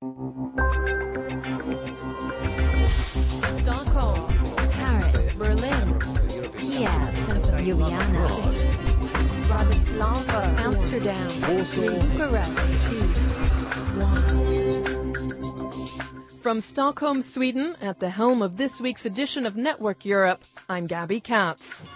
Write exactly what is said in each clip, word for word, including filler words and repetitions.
Stockholm, Paris, Berlin, Kiev, Ljubljana, Bratislava, Amsterdam, Bucharest, From Stockholm, Sweden, at the helm of this week's edition of Network Europe, I'm Gabby Katz.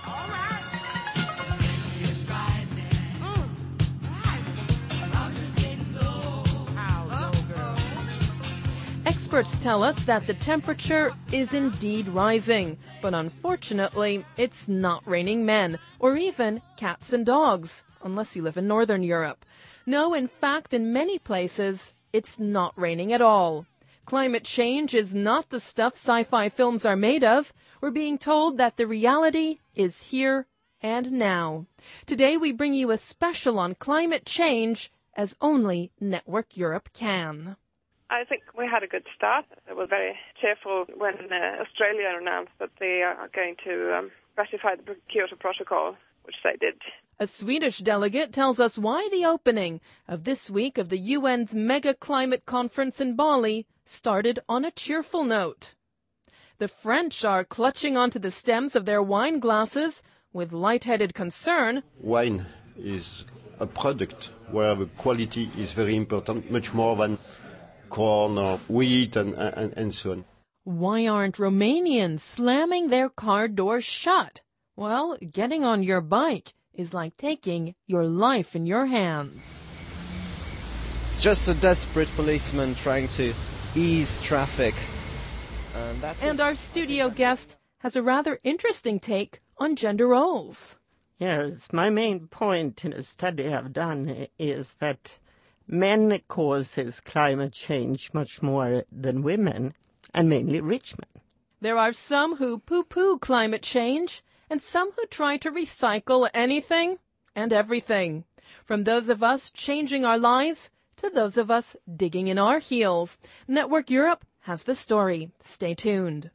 Experts tell us that the temperature is indeed rising, but unfortunately, it's not raining men, or even cats and dogs, unless you live in Northern Europe. No, in fact, in many places, it's not raining at all. Climate change is not the stuff sci-fi films are made of. We're being told that the reality is here and now. Today, we bring you a special on climate change, as only Network Europe can. I think we had a good start. They were very cheerful when uh, Australia announced that they are going to um, ratify the Kyoto Protocol, which they did. A Swedish delegate tells us why the opening of this week of the U N's mega climate conference in Bali started on a cheerful note. The French are clutching onto the stems of their wine glasses with lightheaded concern. Wine is a product where the quality is very important, much more than corn or wheat and, and, and so on. Why aren't Romanians slamming their car doors shut? Well, getting on your bike is like taking your life in your hands. It's just a desperate policeman trying to ease traffic. And, that's and it. Our studio guest has a rather interesting take on gender roles. Yes, my main point in a study I've done is that men causes climate change much more than women, and mainly rich men. There are some who poo-poo climate change, and some who try to recycle anything and everything. From those of us changing our lives to those of us digging in our heels. Network Europe has the story. Stay tuned.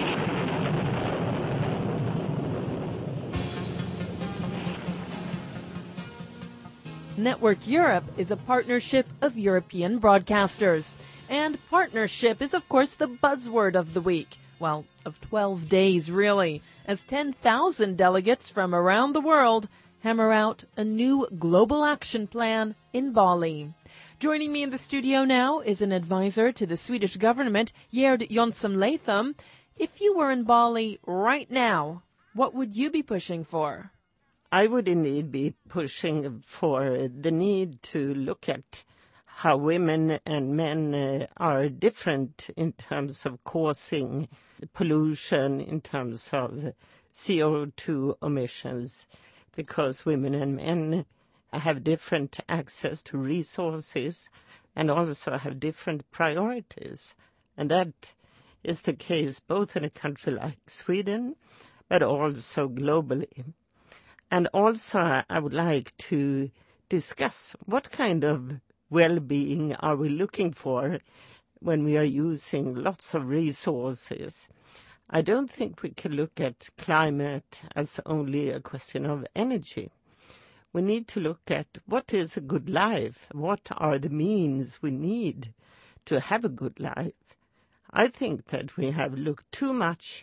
Network Europe is a partnership of European broadcasters. And partnership is, of course, the buzzword of the week. Well, of twelve days, really, as ten thousand delegates from around the world hammer out a new global action plan in Bali. Joining me in the studio now is an advisor to the Swedish government, Gerd Jonsson-Latham. If you were in Bali right now, what would you be pushing for? I would indeed be pushing for the need to look at how women and men uh, are different in terms of causing pollution, in terms of C O two emissions, because women and men have different access to resources and also have different priorities. And that is the case both in a country like Sweden, but also globally. And also, I would like to discuss what kind of well-being are we looking for when we are using lots of resources. I don't think we can look at climate as only a question of energy. We need to look at what is a good life, what are the means we need to have a good life. I think that we have looked too much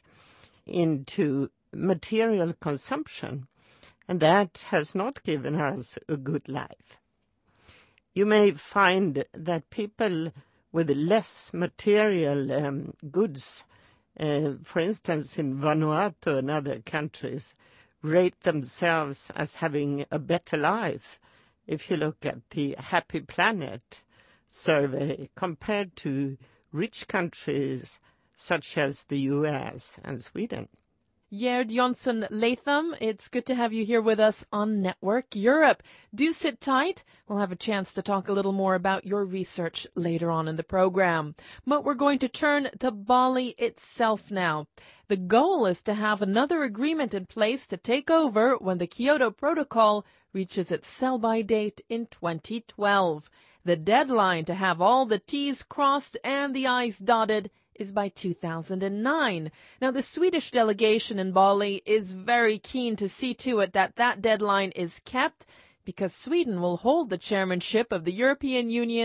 into material consumption, and that has not given us a good life. You may find that people with less material um, goods, uh, for instance in Vanuatu and other countries, rate themselves as having a better life if you look at the Happy Planet survey compared to rich countries such as the U S and Sweden. Gerd Jonsson-Latham, it's good to have you here with us on Network Europe. Do sit tight. We'll have a chance to talk a little more about your research later on in the program. But we're going to turn to Bali itself now. The goal is to have another agreement in place to take over when the Kyoto Protocol reaches its sell-by date in twenty twelve. The deadline to have all the T's crossed and the I's dotted is by two thousand nine. Now, the Swedish delegation in Bali is very keen to see to it that that deadline is kept, because Sweden will hold the chairmanship of the European Union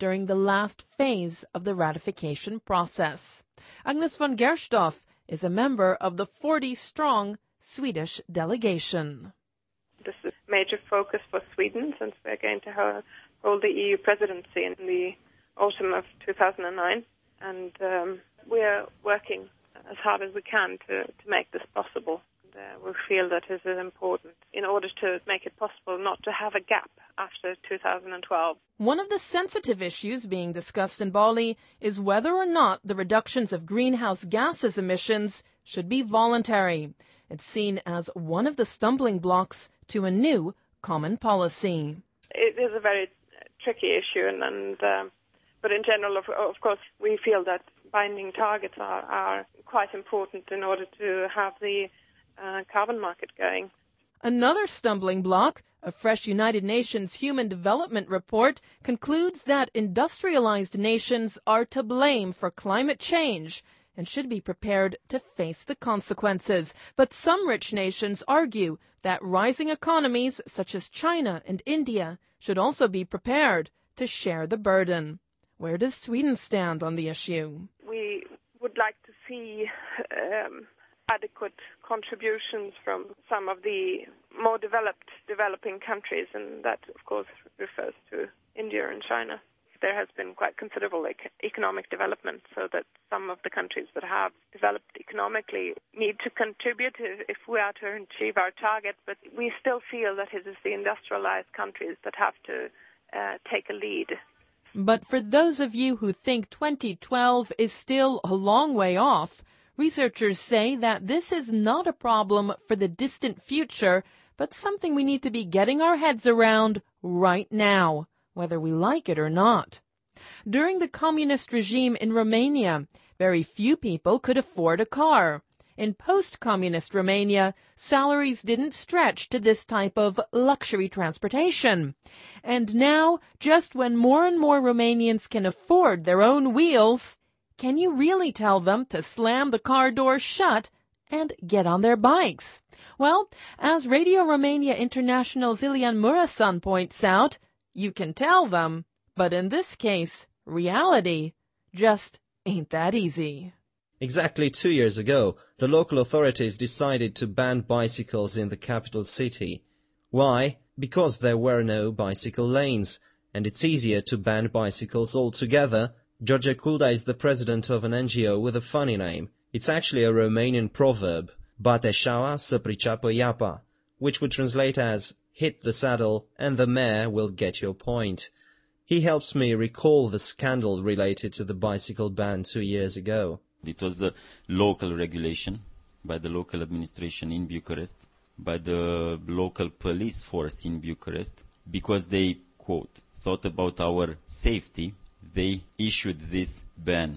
during the last phase of the ratification process. Agnes von Gerstoff is a member of the forty-strong Swedish delegation. This is a major focus for Sweden since we're going to hold, hold the E U presidency in the autumn of two thousand nine. And um, we're working as hard as we can to, to make this possible. And, uh, we feel that it is important in order to make it possible not to have a gap after two thousand twelve. One of the sensitive issues being discussed in Bali is whether or not the reductions of greenhouse gases emissions should be voluntary. It's seen as one of the stumbling blocks to a new common policy. It is a very tricky issue, and, and uh, but in general, of, of course, we feel that binding targets are, are quite important in order to have the uh, carbon market going. Another stumbling block, a fresh United Nations Human Development Report, concludes that industrialized nations are to blame for climate change and should be prepared to face the consequences. But some rich nations argue that rising economies such as China and India should also be prepared to share the burden. Where does Sweden stand on the issue? We would like to see um, adequate contributions from some of the more developed developing countries, and that, of course, refers to India and China. There has been quite considerable ec- economic development, so that some of the countries that have developed economically need to contribute if we are to achieve our target, but we still feel that it is the industrialized countries that have to uh, take a lead. But for those of you who think twenty twelve is still a long way off, researchers say that this is not a problem for the distant future, but something we need to be getting our heads around right now, whether we like it or not. During the communist regime in Romania, very few people could afford a car. In post-communist Romania, salaries didn't stretch to this type of luxury transportation. And now, just when more and more Romanians can afford their own wheels, can you really tell them to slam the car door shut and get on their bikes? Well, as Radio Romania International's Ilian Murasan points out, you can tell them, but in this case, reality just ain't that easy. Exactly two years ago, the local authorities decided to ban bicycles in the capital city. Why? Because there were no bicycle lanes, and it's easier to ban bicycles altogether. George Kulda is the president of an N G O with a funny name. It's actually a Romanian proverb, bate șaua să priceapă iapa, which would translate as, hit the saddle and the mare will get your point. He helps me recall the scandal related to the bicycle ban two years ago. It was a local regulation by the local administration in Bucharest, by the local police force in Bucharest, because they, quote, thought about our safety, they issued this ban.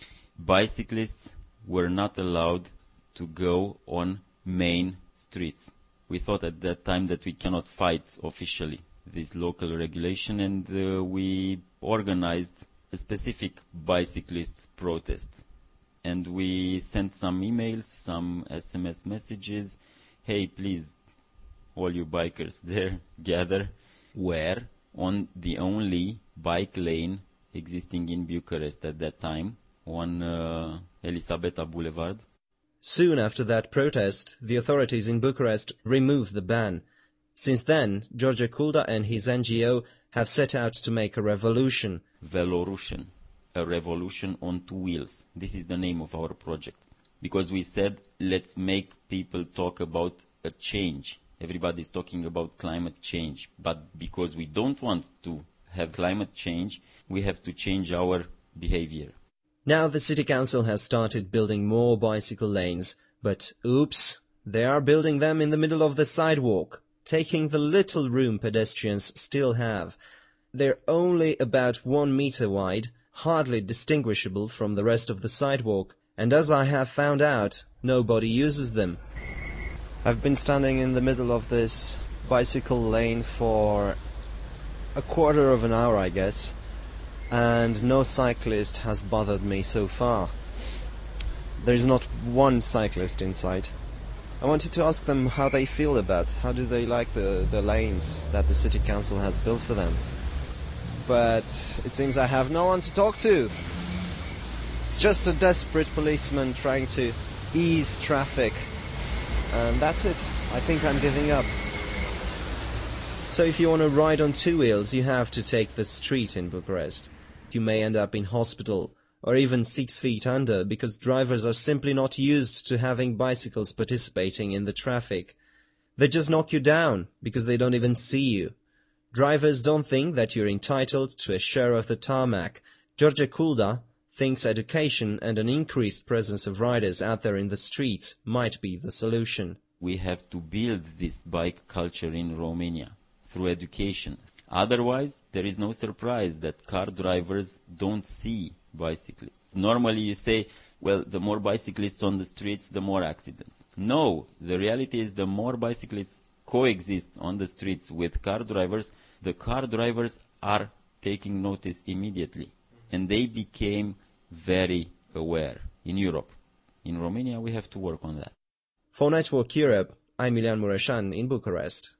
Bicyclists were not allowed to go on main streets. We thought at that time that we cannot fight officially this local regulation, and uh, we organized a specific bicyclists protest. And we sent some emails, some S M S messages. Hey, please, all you bikers there, gather. Where? On the only bike lane existing in Bucharest at that time, on uh, Elisabeta Boulevard. Soon after that protest, the authorities in Bucharest removed the ban. Since then, George Kulda and his N G O have set out to make a revolution. Velorussion. A revolution on two wheels. This is the name of our project. Because we said, let's make people talk about a change. Everybody's talking about climate change. But because we don't want to have climate change, we have to change our behavior. Now the city council has started building more bicycle lanes. But oops, they are building them in the middle of the sidewalk, taking the little room pedestrians still have. They're only about one meter wide, hardly distinguishable from the rest of the sidewalk, and as I have found out, nobody uses them. I've been standing in the middle of this bicycle lane for a quarter of an hour, I guess, and no cyclist has bothered me so far. There is not one cyclist in sight. I wanted to ask them how they feel about, how do they like the, the lanes that the city council has built for them. but it seems I have no one to talk to. It's just a desperate policeman trying to ease traffic. And that's it. I think I'm giving up. So if you want to ride on two wheels, you have to take the street in Bucharest. You may end up in hospital, or even six feet under, because drivers are simply not used to having bicycles participating in the traffic. They just knock you down, because they don't even see you. Drivers don't think that you're entitled to a share of the tarmac. George Kulda thinks education and an increased presence of riders out there in the streets might be the solution. We have to build this bike culture in Romania through education. Otherwise, there is no surprise that car drivers don't see bicyclists. Normally you say, well, the more bicyclists on the streets, the more accidents. No, the reality is the more bicyclists coexist on the streets with car drivers, the car drivers are taking notice immediately. And they became very aware in Europe. In Romania, we have to work on that. For Network Europe, I'm Iulian Mureșan in Bucharest.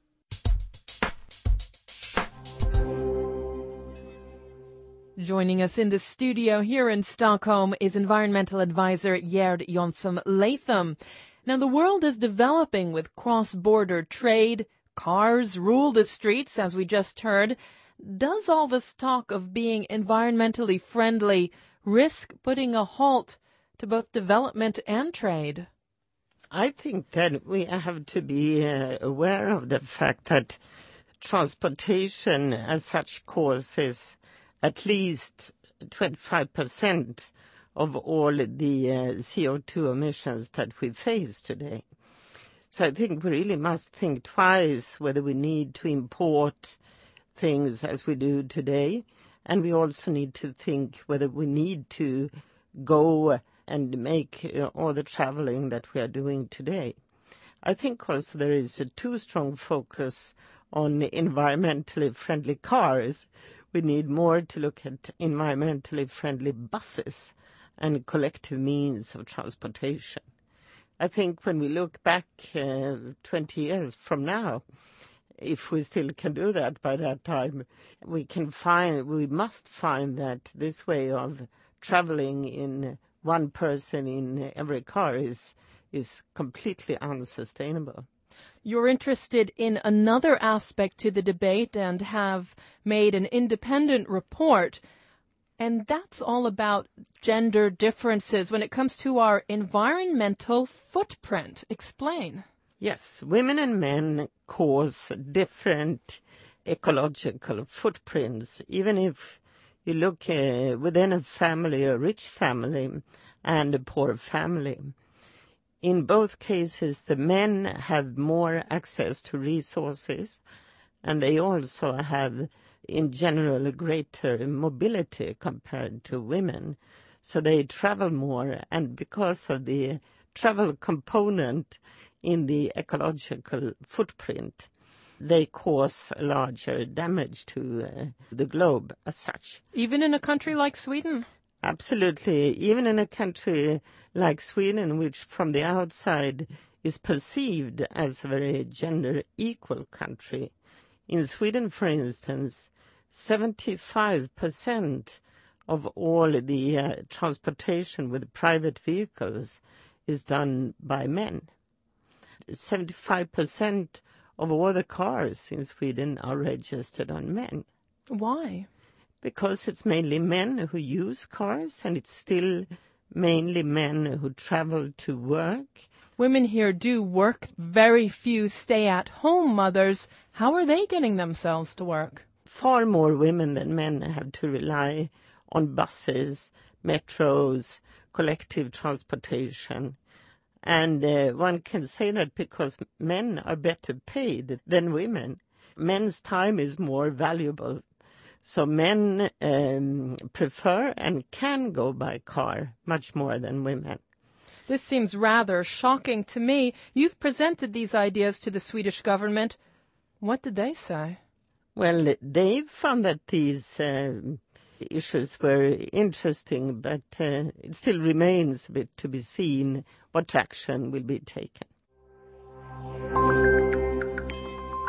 Joining us in the studio here in Stockholm is environmental advisor Gerd Jonsson Latham. Now, the world is developing with cross-border trade. Cars rule the streets, as we just heard. Does all this talk of being environmentally friendly risk putting a halt to both development and trade? I think that we have to be uh, aware of the fact that transportation as such causes at least twenty-five percent of all the uh, C O two emissions that we face today. So I think we really must think twice whether we need to import things as we do today, and we also need to think whether we need to go and make uh, all the traveling that we are doing today. I think also there is a too strong focus on environmentally friendly cars. We need more to look at environmentally friendly buses and collective means of transportation. I think when we look back uh, twenty years from now, if we still can do that by that time, we can find, we must find that this way of traveling in one person in every car is is completely unsustainable. You're interested in another aspect to the debate and have made an independent report, and that's all about gender differences when it comes to our environmental footprint. Explain. Yes, women and men cause different ecological footprints, even if you look uh, within a family, a rich family and a poor family. In both cases, the men have more access to resources, and they also have, in general, a greater mobility compared to women. So they travel more, and because of the travel component in the ecological footprint, they cause larger damage to uh, the globe as such. Even in a country like Sweden? Absolutely. Even in a country like Sweden, which from the outside is perceived as a very gender equal country. In Sweden, for instance, seventy-five percent of all the uh, transportation with private vehicles is done by men. seventy-five percent of all the cars in Sweden are registered on men. Why? Because it's mainly men who use cars, and it's still mainly men who travel to work. Women here do work. Very few stay-at-home mothers. How are they getting themselves to work? Far more women than men have to rely on buses, metros, collective transportation. And uh, one can say that because men are better paid than women. Men's time is more valuable. So men um, prefer and can go by car much more than women. This seems rather shocking to me. You've presented these ideas to the Swedish government. What did they say? Well, they found that these uh, issues were interesting, but uh, it still remains a bit to be seen what action will be taken.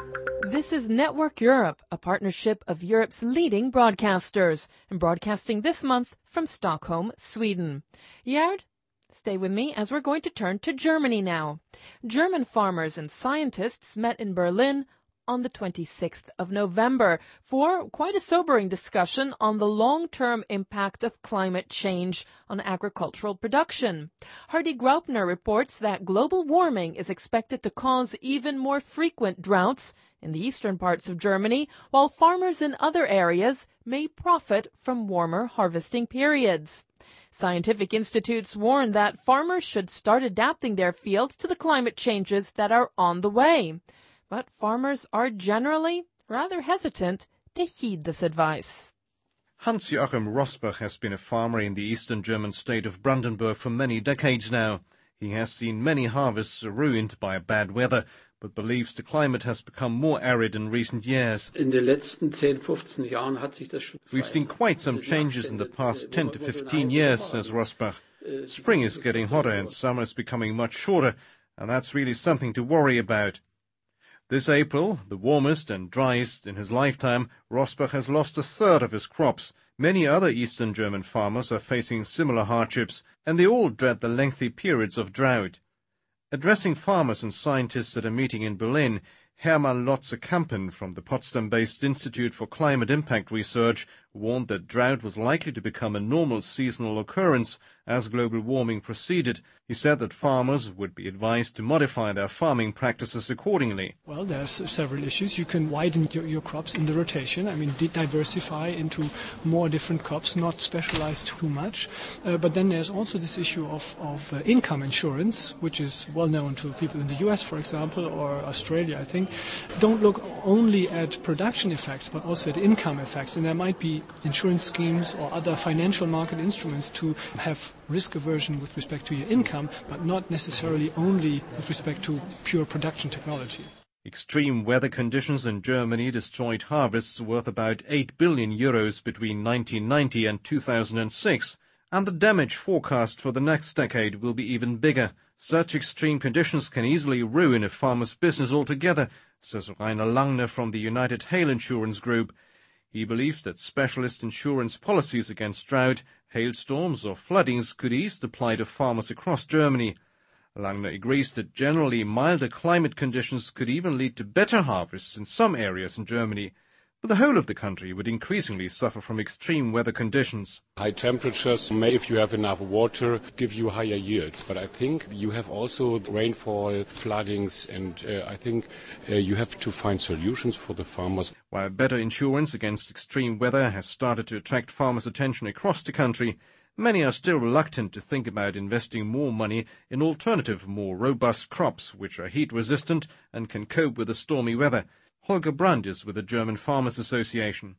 This is Network Europe, a partnership of Europe's leading broadcasters, and broadcasting this month from Stockholm, Sweden. Gerd, stay with me as we're going to turn to Germany now. German farmers and scientists met in Berlin on the twenty-sixth of November for quite a sobering discussion on the long-term impact of climate change on agricultural production. Hardy Graupner reports that global warming is expected to cause even more frequent droughts in the eastern parts of Germany, while farmers in other areas may profit from warmer harvesting periods. Scientific institutes warn that farmers should start adapting their fields to the climate changes that are on the way. But farmers are generally rather hesitant to heed this advice. Hans-Joachim Rosbach has been a farmer in the eastern German state of Brandenburg for many decades now. He has seen many harvests ruined by bad weather, but believes the climate has become more arid in recent years. In den letzten ten, fifteen Jahren hat sich das schon We've seen quite some changes in the past ten to fifteen years, says Rosbach. Spring is getting hotter and summer is becoming much shorter, and that's really something to worry about. This April, the warmest and driest in his lifetime, Rosbach has lost a third of his crops. Many other Eastern German farmers are facing similar hardships, and they all dread the lengthy periods of drought. Addressing farmers and scientists at a meeting in Berlin, Hermann Lotze-Kampen from the Potsdam-based Institute for Climate Impact Research warned that drought was likely to become a normal seasonal occurrence as global warming proceeded. He said that farmers would be advised to modify their farming practices accordingly. Well, there's several issues. You can widen your, your crops in the rotation. I mean, diversify into more different crops, not specialize too much. Uh, but then there's also this issue of, of uh, income insurance, which is well known to people in the U S, for example, or Australia, I think. Don't look only at production effects, but also at income effects. And there might be insurance schemes or other financial market instruments to have risk aversion with respect to your income, but not necessarily only with respect to pure production technology. Extreme weather conditions in Germany destroyed harvests worth about eight billion euros between nineteen ninety and two thousand six, and the damage forecast for the next decade will be even bigger. Such extreme conditions can easily ruin a farmer's business altogether, says Rainer Langner from the United Hail Insurance Group. He believes that specialist insurance policies against drought, hailstorms or floodings could ease the plight of farmers across Germany. Langner agrees that generally milder climate conditions could even lead to better harvests in some areas in Germany, but the whole of the country would increasingly suffer from extreme weather conditions. High temperatures may, if you have enough water, give you higher yields. But I think you have also rainfall, floodings, and uh, I think uh, you have to find solutions for the farmers. While better insurance against extreme weather has started to attract farmers' attention across the country, many are still reluctant to think about investing more money in alternative, more robust crops which are heat-resistant and can cope with the stormy weather. Holger Brandt is with the German Farmers Association.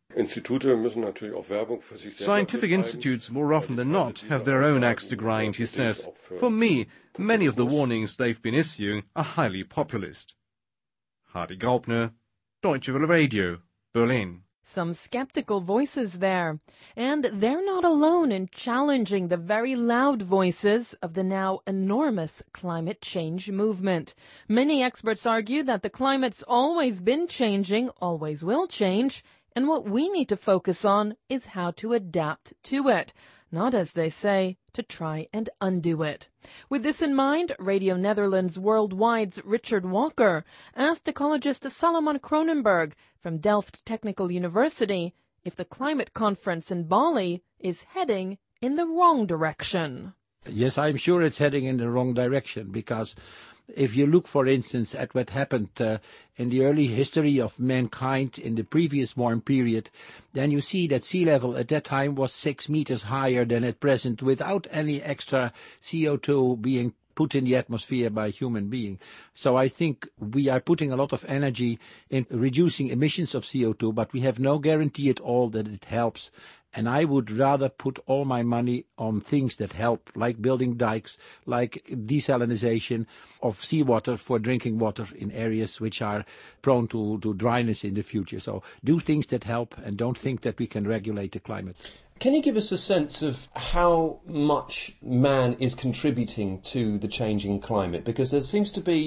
Scientific institutes, more often than not, have their own axe to grind, he says. For me, many of the warnings they've been issuing are highly populist. Hardy Graupner, Deutsche Welle Radio, Berlin. Some skeptical voices there, and they're not alone in challenging the very loud voices of the now enormous climate change movement. Many experts argue that the climate's always been changing, always will change, and what we need to focus on is how to adapt to it, not, as they say, to try and undo it. With this in mind, Radio Netherlands Worldwide's Richard Walker asked ecologist Salomon Kronenberg from Delft Technical University if the climate conference in Bali is heading in the wrong direction. Yes, I'm sure it's heading in the wrong direction, because if you look, for instance, at what happened uh, in the early history of mankind in the previous warm period, then you see that sea level at that time was six meters higher than at present without any extra C O two being put in the atmosphere by a human being. So I think we are putting a lot of energy in reducing emissions of C O two, but we have no guarantee at all that it helps. And I would rather put all my money on things that help, like building dikes, like desalinization of seawater for drinking water in areas which are prone to, to dryness in the future. So do things that help and don't think that we can regulate the climate. Can you give us a sense of how much man is contributing to the changing climate? Because there seems to be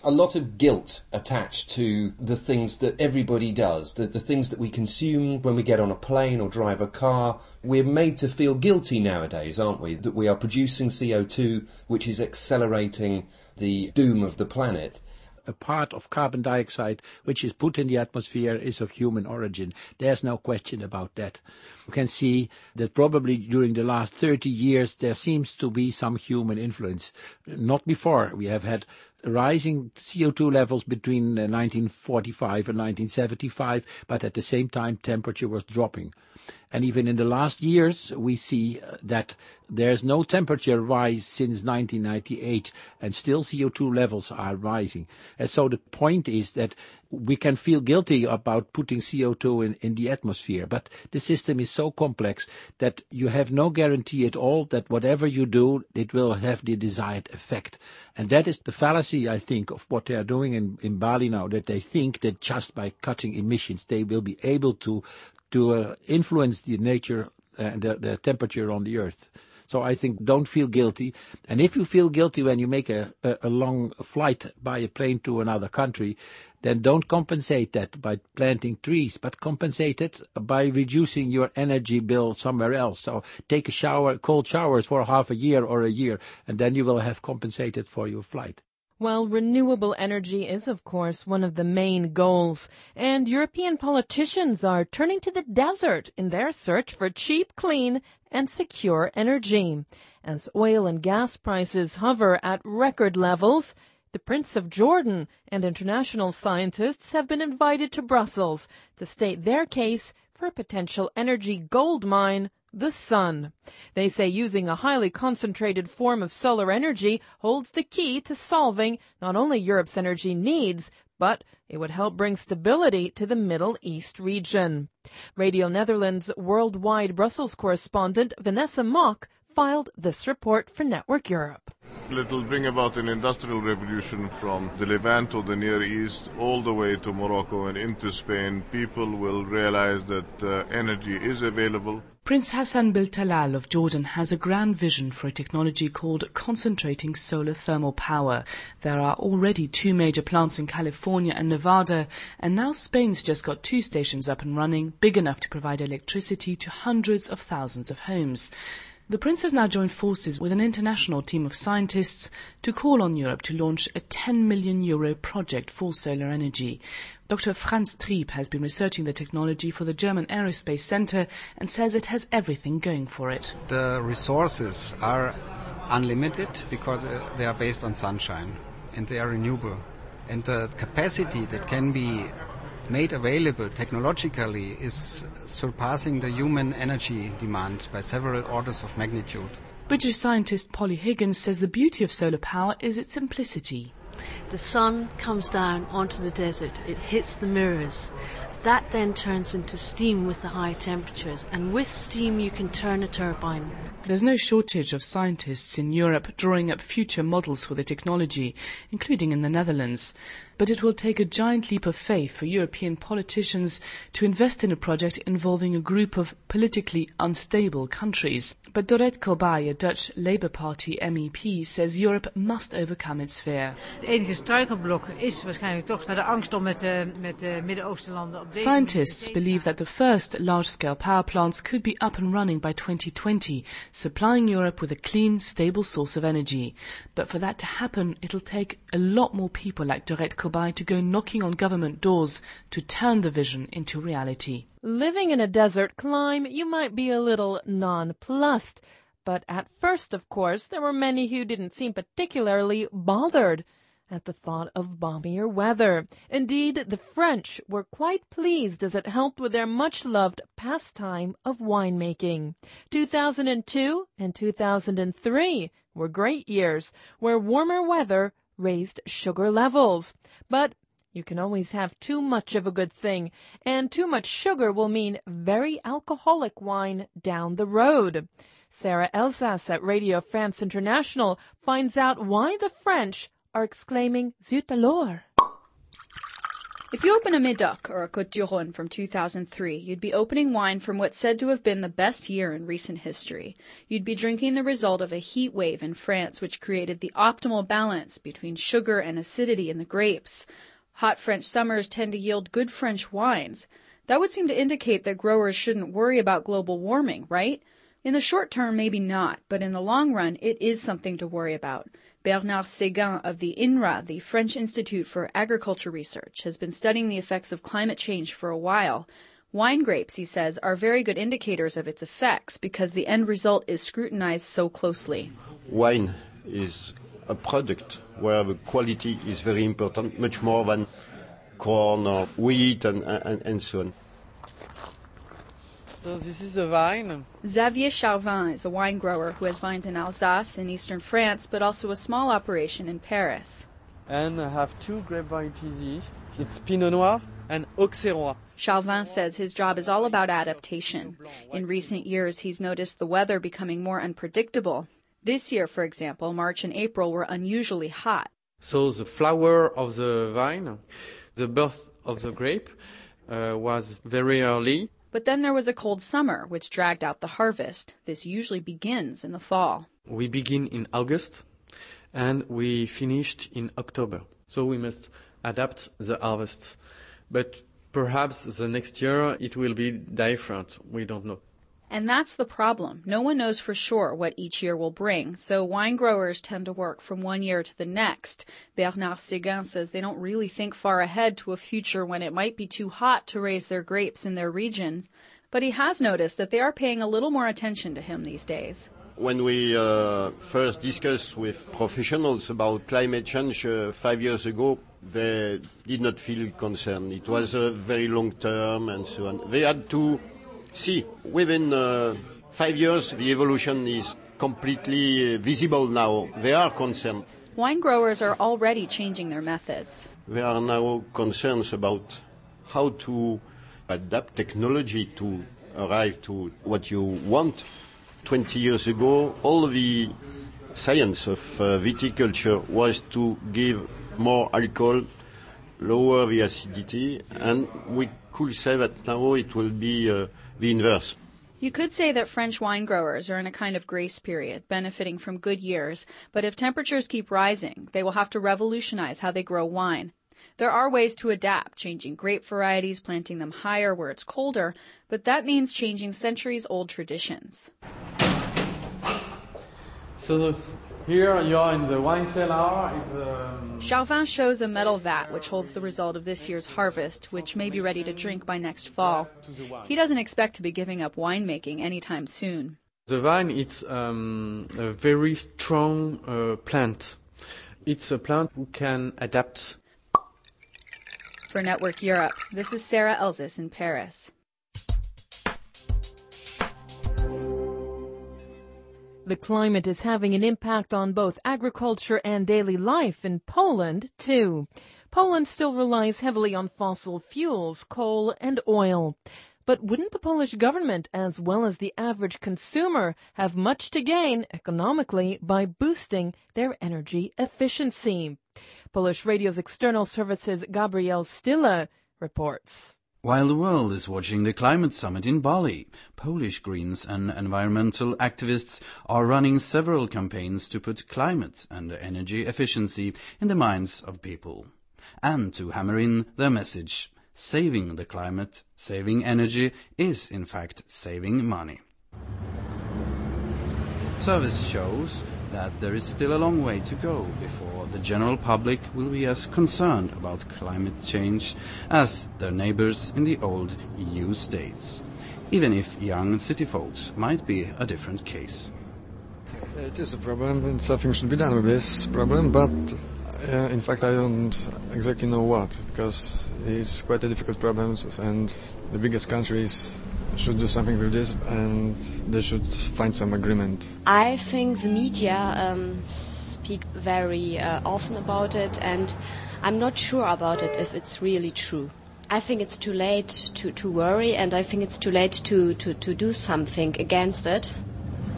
a lot of guilt attached to the things that everybody does, the, the things that we consume when we get on a plane or drive a car. We're made to feel guilty nowadays, aren't we, that we are producing C O two, which is accelerating the doom of the planet. A part of carbon dioxide which is put in the atmosphere is of human origin. There's no question about that. You can see that probably during the last thirty years there seems to be some human influence. Not before. We have had rising C O two levels between uh, nineteen forty-five and nineteen seventy-five, but at the same time temperature was dropping. And even in the last years we see uh, that there's no temperature rise since nineteen ninety-eight, and still C O two levels are rising. And so the point is that we can feel guilty about putting C O two in, in the atmosphere, but the system is so complex that you have no guarantee at all that whatever you do, it will have the desired effect. And that is the fallacy, I think, of what they are doing in, in Bali now, that they think that just by cutting emissions they will be able to to uh, influence the nature and the, the temperature on the earth. So I think don't feel guilty. And if you feel guilty when you make a, a, a long flight by a plane to another country, then don't compensate that by planting trees, but compensate it by reducing your energy bill somewhere else. So take a shower, cold showers for half a year or a year, and then you will have compensated for your flight. Well, renewable energy is, of course, one of the main goals, and European politicians are turning to the desert in their search for cheap, clean, and secure energy. As oil and gas prices hover at record levels, the Prince of Jordan and international scientists have been invited to Brussels to state their case for a potential energy gold mine, the sun. They say using a highly concentrated form of solar energy holds the key to solving not only Europe's energy needs, but it would help bring stability to the Middle East region. Radio Netherlands worldwide Brussels correspondent Vanessa Mock filed this report for Network Europe. It will bring about an industrial revolution from the Levant or the Near East all the way to Morocco and into Spain. People will realize that uh, energy is available. Prince Hassan Bil Talal of Jordan has a grand vision for a technology called concentrating solar thermal power. There are already two major plants in California and Nevada, and now Spain's just got two stations up and running, big enough to provide electricity to hundreds of thousands of homes. The Prince has now joined forces with an international team of scientists to call on Europe to launch a ten million euro project for solar energy. Doctor Franz Trieb has been researching the technology for the German Aerospace Center and says it has everything going for it. The resources are unlimited because they are based on sunshine and they are renewable. And the capacity that can be made available technologically is surpassing the human energy demand by several orders of magnitude. British scientist Polly Higgins says the beauty of solar power is its simplicity. The sun comes down onto the desert, it hits the mirrors. That then turns into steam with the high temperatures, and with steam you can turn a turbine. There's no shortage of scientists in Europe drawing up future models for the technology, including in the Netherlands. But it will take a giant leap of faith for European politicians to invest in a project involving a group of politically unstable countries. But Dorette Colbay, a Dutch Labour Party M E P, says Europe must overcome its fear. Scientists believe that the first large-scale power plants could be up and running by twenty twenty, supplying Europe with a clean, stable source of energy. But for that to happen, it'll take a lot more people like Dorette Colbay to go knocking on government doors to turn the vision into reality. Living in a desert clime, you might be a little nonplussed. But at first, of course, there were many who didn't seem particularly bothered at the thought of balmier weather. Indeed, the French were quite pleased as it helped with their much-loved pastime of winemaking. two thousand two and two thousand three were great years, where warmer weather raised sugar levels. But you can always have too much of a good thing, and too much sugar will mean very alcoholic wine down the road. Sarah Elsass at Radio France International finds out why the French are exclaiming Zut alors. If you open a Médoc or a Côte du Rhône from two thousand three, you'd be opening wine from what's said to have been the best year in recent history. You'd be drinking the result of a heat wave in France, which created the optimal balance between sugar and acidity in the grapes. Hot French summers tend to yield good French wines. That would seem to indicate that growers shouldn't worry about global warming, right? In the short term, maybe not, but in the long run, it is something to worry about. Bernard Séguin of the I N R A, the French Institute for Agriculture Research, has been studying the effects of climate change for a while. Wine grapes, he says, are very good indicators of its effects because the end result is scrutinized so closely. Wine is a product where the quality is very important, much more than corn or wheat and, and, and so on. So this is a vine. Xavier Charvin is a wine grower who has vines in Alsace in eastern France, but also a small operation in Paris. And I have two grape varieties. It's Pinot Noir and Auxerrois. Charvin says his job is all about adaptation. In recent years, he's noticed the weather becoming more unpredictable. This year, for example, March and April were unusually hot. So the flower of the vine, the birth of the grape, uh, was very early. But then there was a cold summer, which dragged out the harvest. This usually begins in the fall. We begin in August, and we finished in October. So we must adapt the harvests. But perhaps the next year it will be different. We don't know. And that's the problem. No one knows for sure what each year will bring, so wine growers tend to work from one year to the next. Bernard Séguin says they don't really think far ahead to a future when it might be too hot to raise their grapes in their regions, but he has noticed that they are paying a little more attention to him these days. When we uh, first discussed with professionals about climate change uh, five years ago, they did not feel concerned. It was a very long term and so on. They had to see, within uh, five years, the evolution is completely uh, visible now. They are concerned. Wine growers are already changing their methods. There are now concerns about how to adapt technology to arrive to what you want. Twenty years ago, all the science of uh, viticulture was to give more alcohol, lower the acidity, and we could say that now it will be uh, the inverse. You could say that French wine growers are in a kind of grace period, benefiting from good years, but if temperatures keep rising, they will have to revolutionize how they grow wine. There are ways to adapt, changing grape varieties, planting them higher where it's colder, but that means changing centuries-old traditions. So here you are in the wine cellar. It's, um... Charvin shows a metal vat which holds the result of this year's harvest, which may be ready to drink by next fall. He doesn't expect to be giving up winemaking anytime soon. The vine is um, a very strong uh, plant. It's a plant who can adapt. For Network Europe, this is Sarah Elzis in Paris. The climate is having an impact on both agriculture and daily life in Poland, too. Poland still relies heavily on fossil fuels, coal and oil. But wouldn't the Polish government, as well as the average consumer, have much to gain economically by boosting their energy efficiency? Polish Radio's External Services' Gabriel Stiller reports. While the world is watching the climate summit in Bali, Polish Greens and environmental activists are running several campaigns to put climate and energy efficiency in the minds of people, and to hammer in their message: saving the climate, saving energy is in fact saving money. Service shows that there is still a long way to go before the general public will be as concerned about climate change as their neighbors in the old E U states, even if young city folks might be a different case. It is a problem and something should be done with this problem, but uh, in fact I don't exactly know what, because it's quite a difficult problem and the biggest countries should do something with this and they should find some agreement. I think the media um, speak very uh, often about it, and I'm not sure about it if it's really true. I think it's too late to, to worry, and I think it's too late to, to, to do something against it.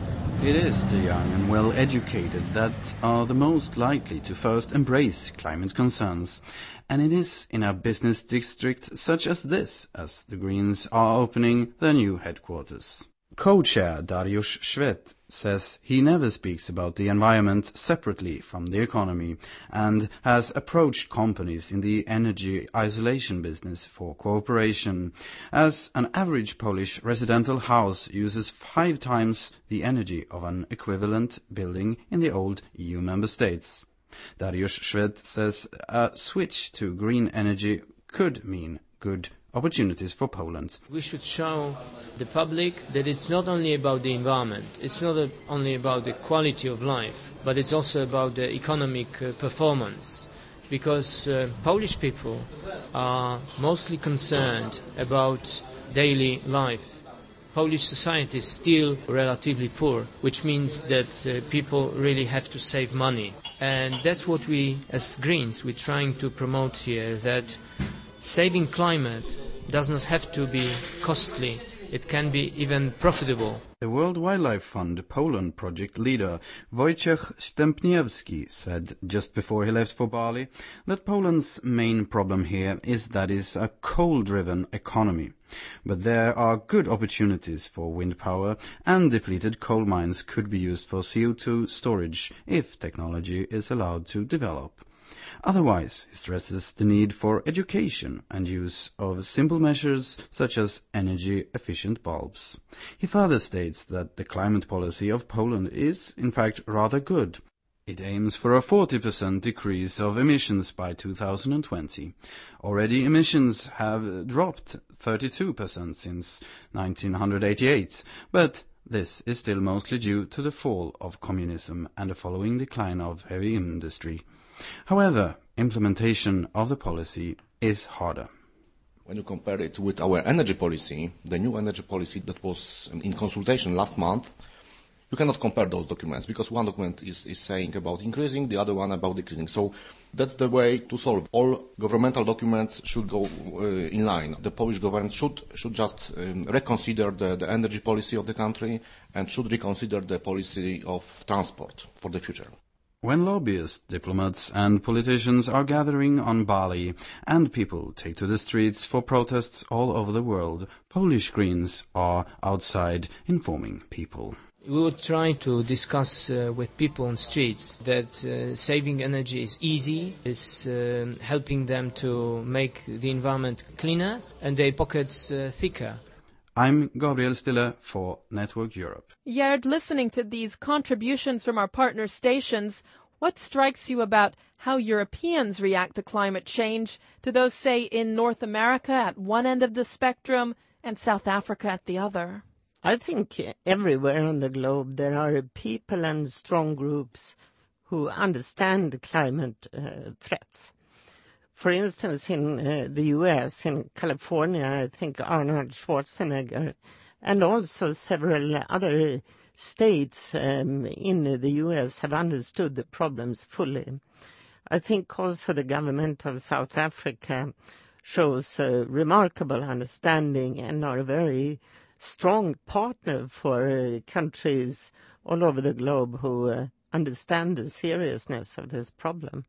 It is the young and well-educated that are the most likely to first embrace climate concerns, and it is in a business district such as this as the Greens are opening their new headquarters. Co-chair Dariusz Szwed says he never speaks about the environment separately from the economy and has approached companies in the energy isolation business for cooperation, as an average Polish residential house uses five times the energy of an equivalent building in the old E U member states. Dariusz Szwed says a switch to green energy could mean good opportunities for Poland. We should show the public that it's not only about the environment, it's not a, only about the quality of life, but it's also about the economic uh, performance. Because uh, Polish people are mostly concerned about daily life. Polish society is still relatively poor, which means that uh, people really have to save money. And that's what we, as Greens, we're trying to promote here, that saving climate does not have to be costly. It can be even profitable. The World Wildlife Fund Poland project leader Wojciech Stępniewski said just before he left for Bali that Poland's main problem here is that it's a coal-driven economy. But there are good opportunities for wind power, and depleted coal mines could be used for C O two storage if technology is allowed to develop. Otherwise, he stresses the need for education and use of simple measures such as energy-efficient bulbs. He further states that the climate policy of Poland is, in fact, rather good. It aims for a forty percent decrease of emissions by two thousand twenty. Already emissions have dropped thirty-two percent since nineteen eighty-eight, but this is still mostly due to the fall of communism and the following decline of heavy industry. However, implementation of the policy is harder. When you compare it with our energy policy, the new energy policy that was in consultation last month, you cannot compare those documents because one document is, is saying about increasing, the other one about decreasing. So that's the way to solve. All governmental documents should go uh, in line. The Polish government should, should just um, reconsider the, the energy policy of the country and should reconsider the policy of transport for the future. When lobbyists, diplomats and politicians are gathering on Bali and people take to the streets for protests all over the world, Polish Greens are outside informing people. We would try to discuss uh, with people on streets that uh, saving energy is easy, is uh, helping them to make the environment cleaner and their pockets uh, thicker. I'm Gabriel Stiller for Network Europe. Gerd, listening to these contributions from our partner stations, what strikes you about how Europeans react to climate change to those, say, in North America at one end of the spectrum and South Africa at the other? I think everywhere on the globe there are people and strong groups who understand climate uh, threats. For instance, in uh, the U S, in California, I think Arnold Schwarzenegger and also several other states um, in the U S have understood the problems fully. I think also the government of South Africa shows a remarkable understanding and are a very strong partner for uh, countries all over the globe who uh, understand the seriousness of this problem.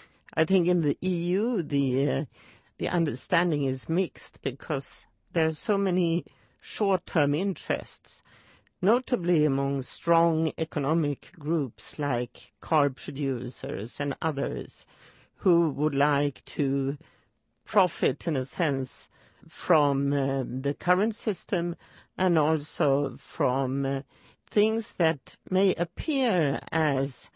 I think in the E U the uh, the understanding is mixed because there are so many short-term interests, notably among strong economic groups like car producers and others who would like to profit, in a sense, from uh, the current system and also from uh, things that may appear as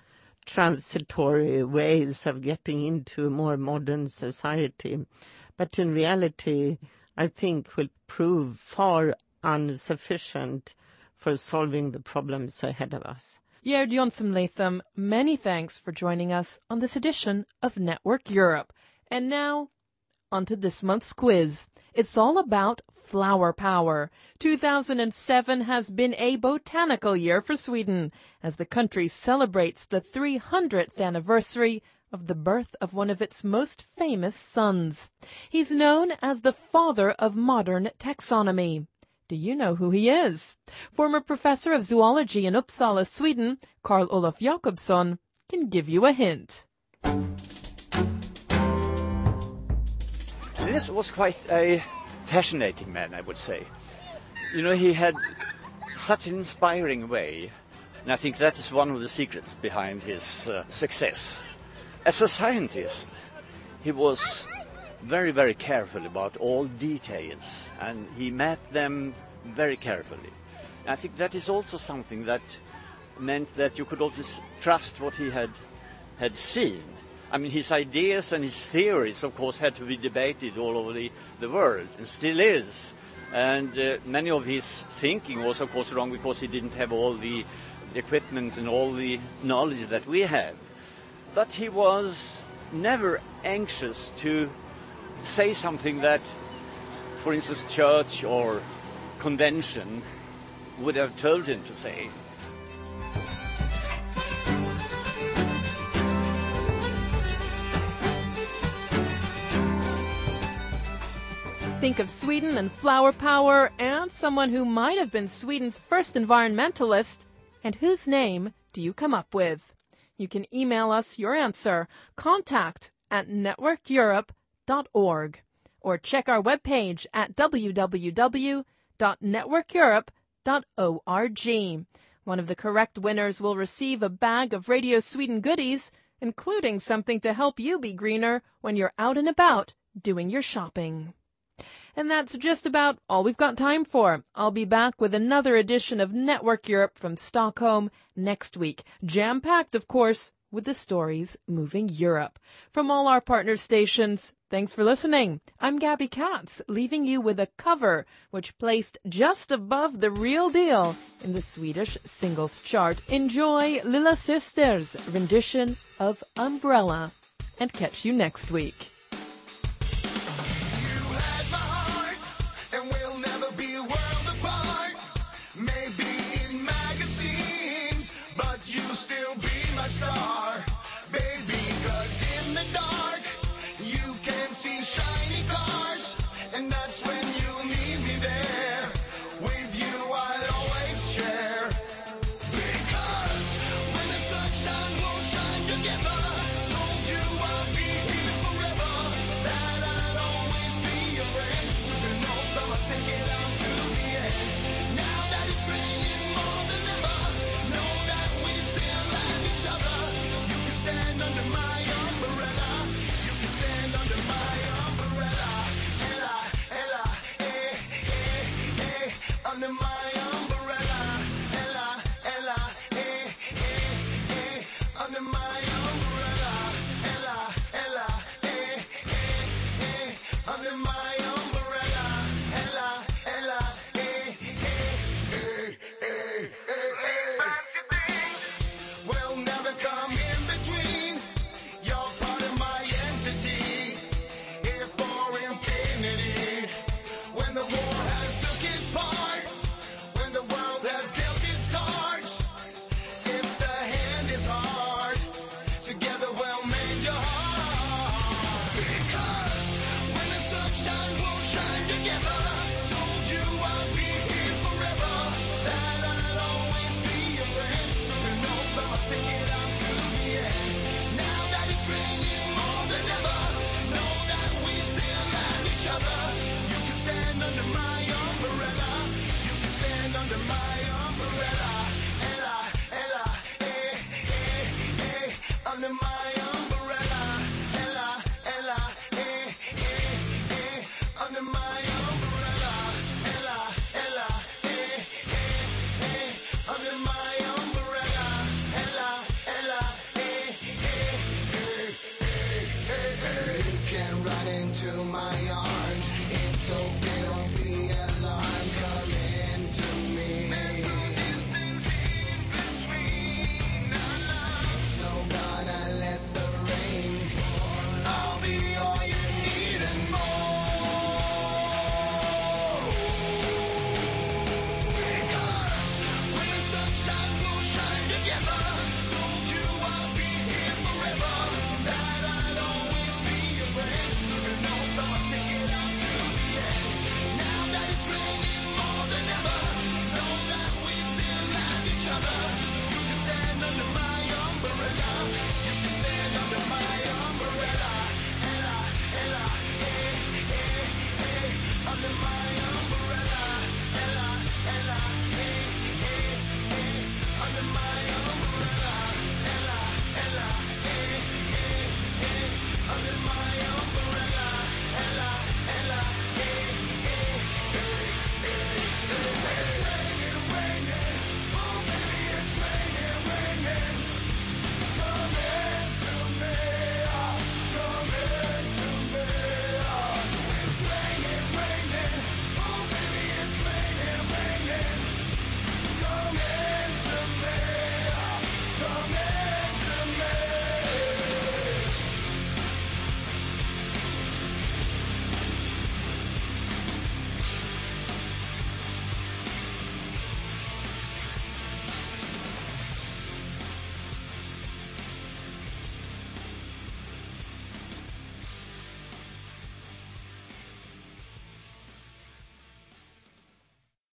transitory ways of getting into a more modern society, but in reality I think will prove far insufficient for solving the problems ahead of us. Gerd Jonsson-Latham, many thanks for joining us on this edition of Network Europe. And now, on to this month's quiz. It's all about flower power. two thousand seven has been a botanical year for Sweden as the country celebrates the three hundredth anniversary of the birth of one of its most famous sons. He's known as the father of modern taxonomy. Do you know who he is? Former professor of zoology in Uppsala, Sweden, Carl Olof Jakobsson, can give you a hint. This was quite a fascinating man, I would say. You know, he had such an inspiring way, and I think that is one of the secrets behind his uh, success. As a scientist, he was very, very careful about all details, and he mapped them very carefully. And I think that is also something that meant that you could always trust what he had had seen. I mean, his ideas and his theories, of course, had to be debated all over the, the world, and still is. And uh, many of his thinking was, of course, wrong because he didn't have all the equipment and all the knowledge that we have. But he was never anxious to say something that, for instance, church or convention would have told him to say. Think of Sweden and flower power and someone who might have been Sweden's first environmentalist, and whose name do you come up with? You can email us your answer, contact at network europe dot org, or check our webpage at w w w dot network europe dot org. One of the correct winners will receive a bag of Radio Sweden goodies, including something to help you be greener when you're out and about doing your shopping. And that's just about all we've got time for. I'll be back with another edition of Network Europe from Stockholm next week. Jam-packed, of course, with the stories moving Europe. From all our partner stations, thanks for listening. I'm Gabby Katz, leaving you with a cover which placed just above the Real Deal in the Swedish singles chart. Enjoy Lilla Syster's rendition of Umbrella, and catch you next week. Star, baby, 'cause in the dark you can see shiny cars, and that's when you need me there. With you I'll always share, because when the sunshine won't shine together, told you I'll be here forever, that I'll always be your friend. So you know I must take it out to the end. Now that it's raining more than ever, know that we still love each other. You can stand under my umbrella. You can stand under my umbrella. Ella, Ella, eh, eh, eh, under my umbrella. Ella, Ella, eh, eh, eh, under my umbrella. Ella, Ella, eh, eh, eh, under my umbrella. Ella, Ella, eh, eh, eh, eh, eh, eh. We'll never come in between. You're part of my entity, here for infinity. When the war has took its part, when the world has dealt its cards, if the hand is hard, together we'll mend your heart. Because when the sunshine won't shine together, told you I'll be here forever, that I'll always be your friend. So you know I must take it out to the end. Now that it's raining more than ever, know that we still love each other. You can stand under my umbrella. You can stand under my umbrella. Ella, Ella, eh, eh, eh, under my umbrella. Ella, Ella, eh, eh, eh, under my umbrella. Ella, Ella, eh, eh, eh, under my umbrella. Ella, Ella, eh, eh, eh, eh, eh, eh. You can run into my arms. It's okay.